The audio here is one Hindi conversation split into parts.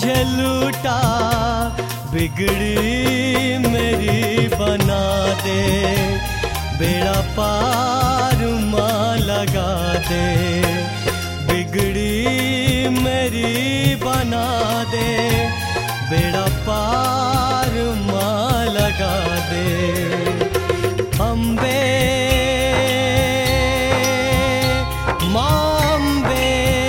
मुझे लूटा, बिगड़ी मेरी बना दे, बेड़ा पार माँ लगा दे, बिगड़ी मेरी बना दे, बेड़ा पार माँ लगा दे। अम्बे माँ अम्बे,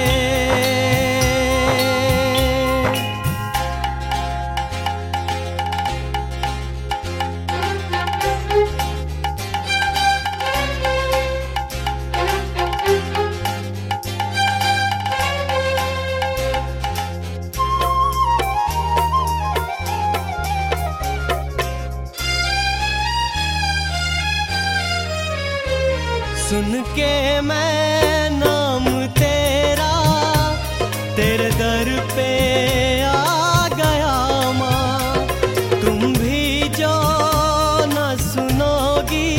सुन के मैं नाम तेरा, तेरे दर पे आ गया माँ। तुम भी जो न सुनोगी,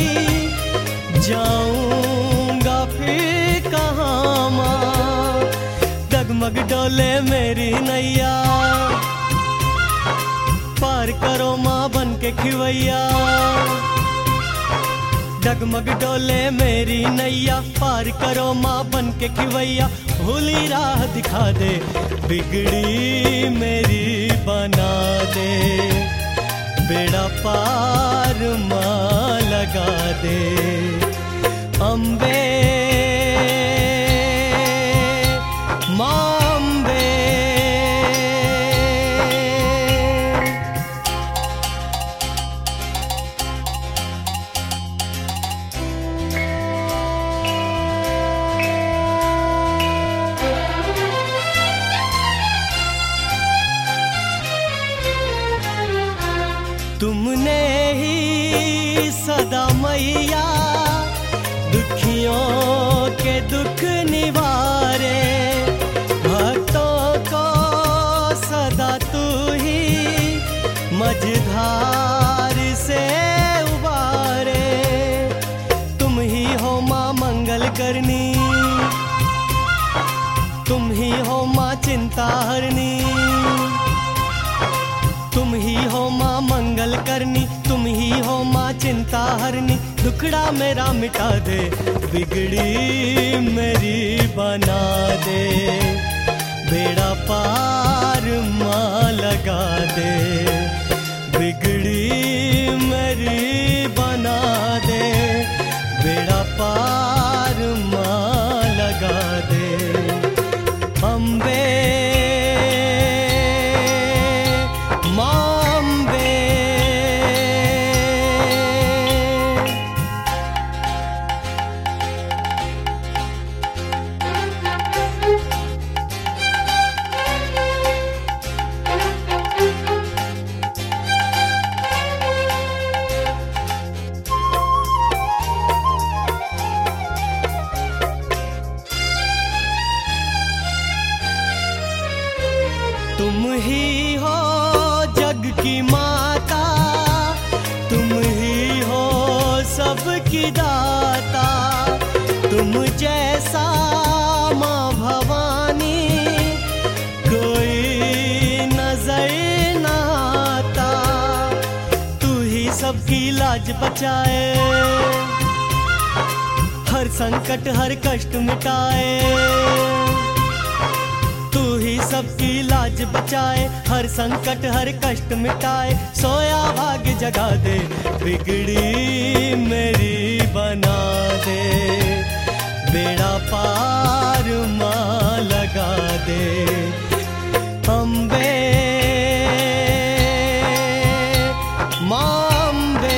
जाऊंगा फिर कहाँ माँ। डगमग डोले मेरी नैया, पार करो माँ बन के खिवैया। डगमग डोले मेरी नैया, पार करो माँ बन के खिवैया। भूली राह दिखा दे, बिगड़ी मेरी बना दे, बेड़ा पार माँ लगा दे। अम्बे माँ अम्बे, तुमने ही सदा मैया दुखियों के दुख निवारे। भक्तों को सदा तू ही मझधार से उबारे। तुम ही हो माँ मंगल करनी, तुम ही हो माँ चिंता हरनी। तुम ही हो माँ मंगल करनी, तुम ही हो माँ चिंता हरनी। दुखड़ा मेरा मिटा दे, बिगड़ी मेरी बना दे, बेड़ा पार माँ लगा दे। बिगड़ी मेरी बना दे, बेड़ा पार माँ लगा दे। अम्बे तुम ही हो जग की माता, तुम ही हो सबकी दाता। तुम जैसा माँ भवानी कोई नजर न आता। तू ही सबकी लाज बचाए, हर संकट हर कष्ट मिटाए। तू ही सबकी लाज बचाए, हर संकट हर कष्ट मिटाए। सोया भाग्य जगा दे, बिगड़ी मेरी बना दे, बेड़ा पार माँ लगा दे। अम्बे माँ अम्बे,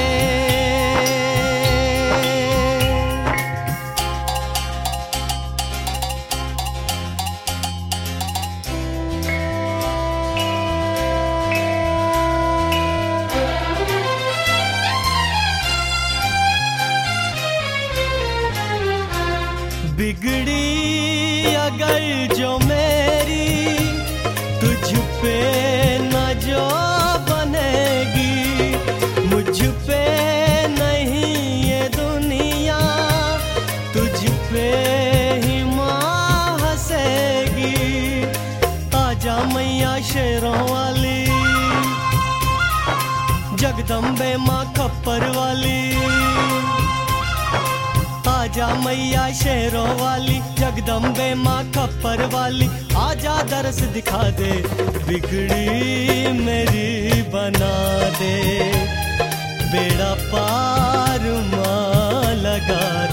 बिगड़ी अगर जो मेरी, तुझ पे न जो बनेगी। मुझ पे नहीं ये दुनिया, तुझ पे ही माँ हंसेगी। आजा मैया शेरों वाली, जगदम्बे माँ खप्पर वाली। आजा मैया शेरों वाली, जगदम्बे माँ खप्पर वाली, आजा दरस दिखा दे, बिगड़ी मेरी बना दे, बेड़ा पार माँ लगा